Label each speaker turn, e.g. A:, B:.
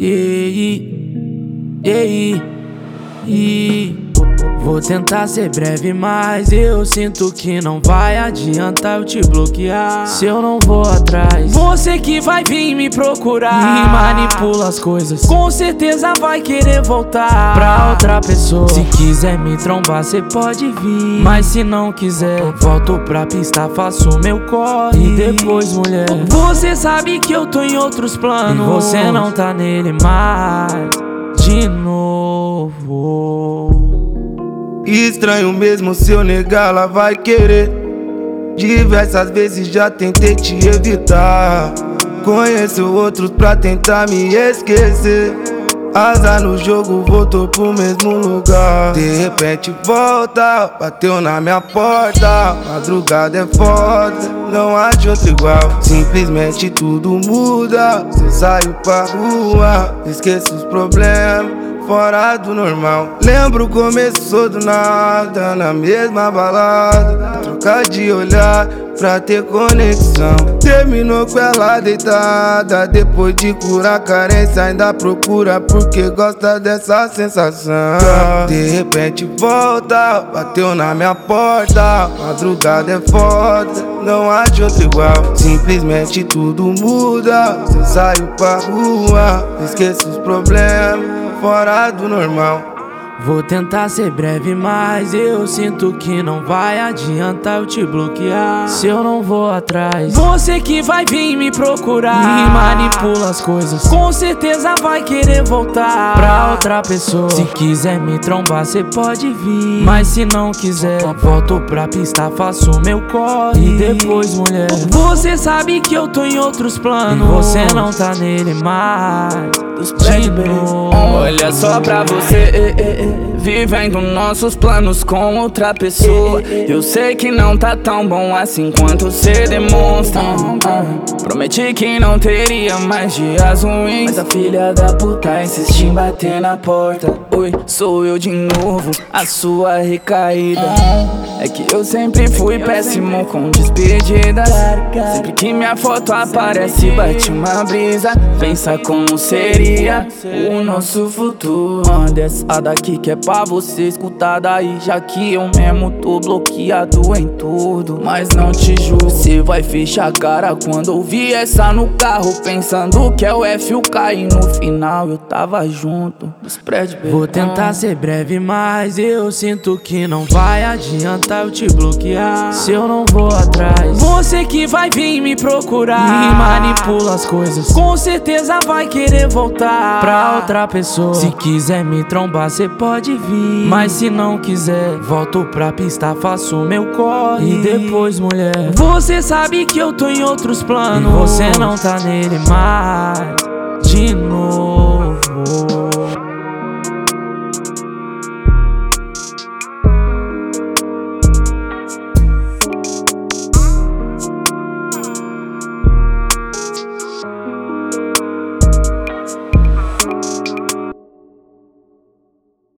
A: Vou tentar ser breve, mas eu sinto que não vai adiantar eu te bloquear se eu não vou atrás. Você que vai vir me procurar e manipula as coisas, com certeza vai querer voltar pra outra pessoa. Se quiser me trombar, cê pode vir, mas se não quiser, volto pra pista, faço meu corre e depois, mulher, você sabe que eu tô em outros planos e você não tá nele mais de novo.
B: Estranho mesmo, se eu negar ela vai querer. Diversas vezes já tentei te evitar. Conheço outros pra tentar me esquecer. Azar no jogo, voltou pro mesmo lugar. De repente volta, bateu na minha porta. Madrugada é foda, não há de outro igual. Simplesmente tudo muda, cê saiu pra rua, esqueça os problemas, fora do normal. Lembro, começou do nada, na mesma balada, trocar de olhar pra ter conexão. Terminou com ela deitada, depois de curar a carência ainda procura porque gosta dessa sensação. De repente volta, bateu na minha porta. Madrugada é foda, não há de outro igual. Simplesmente tudo muda, cê saiu pra rua, esqueça os problemas, fora do normal.
A: Vou tentar ser breve, mas eu sinto que não vai adiantar eu te bloquear se eu não vou atrás. Você que vai vir me procurar e manipula as coisas, com certeza vai querer voltar pra outra pessoa. Se quiser me trombar, cê pode vir, mas se não quiser, volto pra pista, faço meu corre e depois, mulher, você sabe que eu tô em outros planos e você não tá nele mais de novo.
C: Olha só pra você, vivendo nossos planos com outra pessoa. Eu sei que não tá tão bom assim quanto cê demonstra. Prometi que não teria mais dias ruins, mas a filha da puta insiste em bater na porta. Oi, sou eu de novo, a sua recaída. É que eu sempre fui péssimo com despedidas. Sempre que minha foto aparece, bate uma brisa. Pensa como seria o nosso futuro. Essa daqui que é pra você escutar daí, já que eu mesmo tô bloqueado em tudo. Mas não te juro, cê vai fechar a cara quando ouvir essa no carro, pensando que é o F e o K e no final eu tava junto dos prédios.
A: Vou tentar ser breve, mas eu sinto que não vai adiantar eu te bloquear se eu não vou atrás. Você que vai vir me procurar e manipula as coisas, com certeza vai querer voltar pra outra pessoa. Se quiser me trombar, cê pode vir, mas se não quiser, volto pra pista, faço meu corre e depois, mulher, você sabe que eu tô em outros planos e você não tá nele mais de novo.